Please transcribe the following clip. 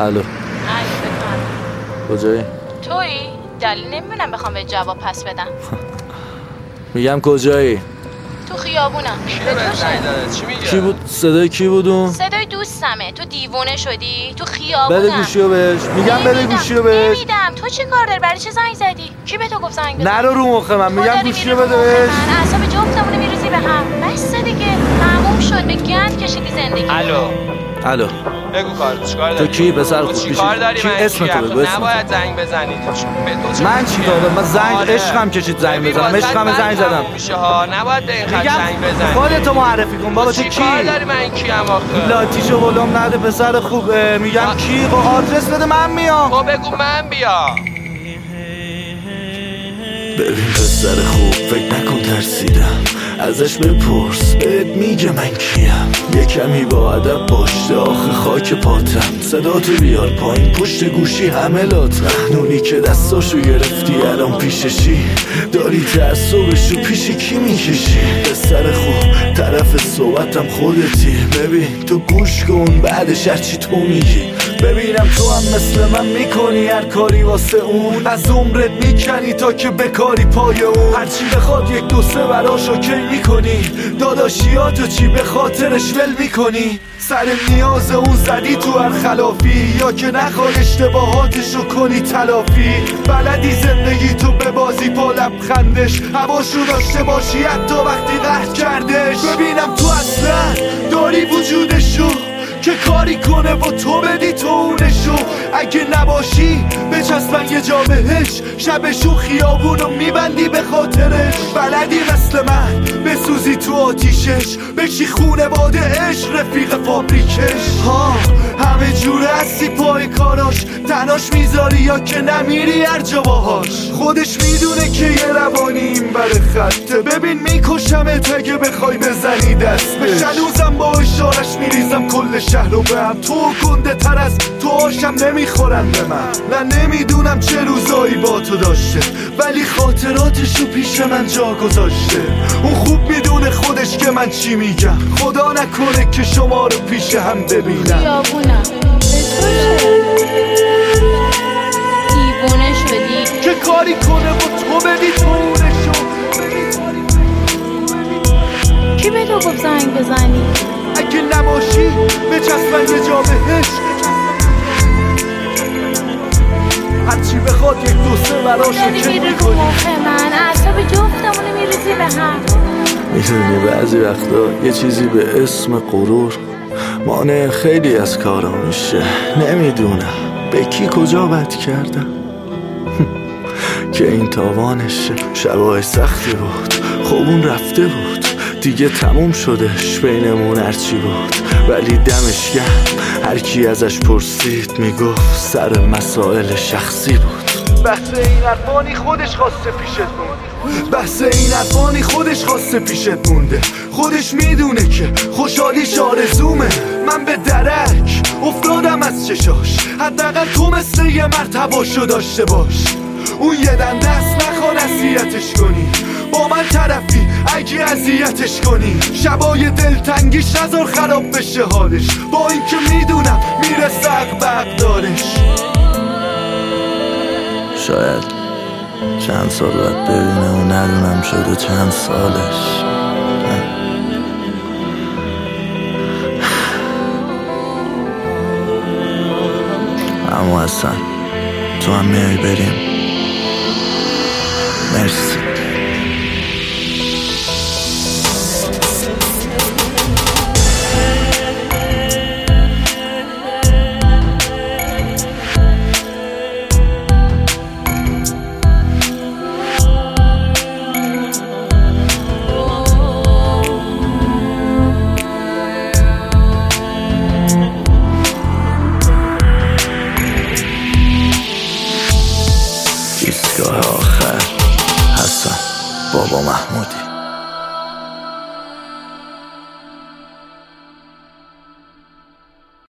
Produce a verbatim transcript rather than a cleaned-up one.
الو. الو بفرمایید. کجایی؟ تویی؟ دلیل نمیدونم بخوام به جواب پس بدم. میگم کجایی؟ تو خیابونم. به تو چه؟ چی میگه؟ کی بود؟ صدای کی بود اون؟ صدای دوستمه. تو دیوونه شدی؟ تو خیابونم. بده گوشیو بهش. میگم بده گوشیو بهش. نمیدم. تو چی کار داری؟ برای چه زنگ زدی؟ کی به تو گفت زنگ بزن؟ نرو رو مخ من. میگم گوشیو بده بهش. من اعصاب جفتمون میریزی به هم. بس دیگه. تموم شد. به گند کشیدی زندگی. الو. الو. بگو کار چیکار داری؟ تو کی پسر خوب؟ چی کار داری؟ کی اسم تو بگو. نباید زنگ بزنی. من چی کار دارم؟ من زنگ عشقم کشید زنگ بزنم. عشقم زنگ زدم. میشه ها. نباید به این خط زنگ بزنی. خودتو معرفی کن بابا. تو کی؟ چی کار داری؟ من کیم آخه؟ لاتیشو ولوم نده پسر خوب. میگم کی؟ خب آدرس بده من میام. خب بگو من بیام. ببین پسر خوب فکر نکن ترسیدم، ازش بپرس بهت میگه من کیم. یه کمی با ادب باش آخه خاک پاتم. صداتو بیار پایین پشت گوشی همه لاتم. نونی که دستاشو گرفتی الان پیششی، داری تعصبشو پیش کی میکشی؟ پسر خوب طرف صحبتم خودتی. ببین تو گوش کن بعدش هرچی تو میگی. ببینم تو هم مثل من میکنی هر کاری واسه اون، از عمرت میکنی تا که بکاری پای اون. هرچی بخواد یک دو سه براش اوکی میکنی، داداشیاتو چی به خاطرش ول میکنی؟ سر نیاز اون زدی تو هر خلافی، یا که نخوای اشتباهاتشو کنی تلافی. بلدی زندگی تو به بازی پا لبخندش، هواشو داشته باشی حتی وقتی قهر کردش. ببینم تو اصلا داری وجودشو که کاری کنه و تو بدی تو اونشو. اگه نباشی بچسبن یه جا بهش، شبشو خیابونو میبندی به خاطرش. بلدی مثل من بسوزی تو آتیشش، بشی خونه باده عشق رفیق فابریکش. ها همه جوره هستی پای کاراش، تناش میذاری یا که نمیری هر جا باهاش. خودش میدونه که یه روانی این بر خطه. ببین میکشمت اگه بخوای بزنی دست به شلوزم، با اشارش میریزم کل شهر رو به هم. تو گنده تر از تو آشم نمیخورن به من. نه نمیدونم چه روزایی با تو داشته، ولی خاطراتشو پیش من جا گذاشته. اون خوب میدونه خودش که من چی میگم، خدا نکنه که شما رو پیش هم ببینم. خیابونم. دیوونه شدی که کاری کنه و تو بدی تو اونشو. کی به تو گفت زنگ بزنی؟ اگه نباشی بچسبن یه جا بهش، هرچی بخواد یک دو سه براش اوکی میکنی. من اعصاب جفتمونو میریزی به هم. میدونی بعضی وقتا یه چیزی به اسم غرور مانع خیلی از کارا میشه. نمیدونم به کی کجا بد کردم که این تاوانشه. شبای سختی بود خب اون رفته بود دیگه، تموم شدش بینمون هرچی بود. ولی دمش گرم هر کی ازش پرسید میگفت سر مسائل شخصی بود. بحث این حرفانی خودش خواسته پیشت مونده، بحث این حرفانی خودش خواسته پیشت مونده. خودش میدونه که خوشحالیش آرزومه. من به درک افتادم از چشاش، حداقل تو مثل یه مرد هواشو داشته باش. اون یه دن دست نخوان اذیتش کنی، با من طرفی اگه اذیتش کنی. شبای دلتنگیش نذار خراب بشه حالش، با اینکه میدونم میرسه عقب دارش. شاید چند سال باید ببینه و ندونم شده چند سالش. اما اصلا تو هم میای بریم. مرسی.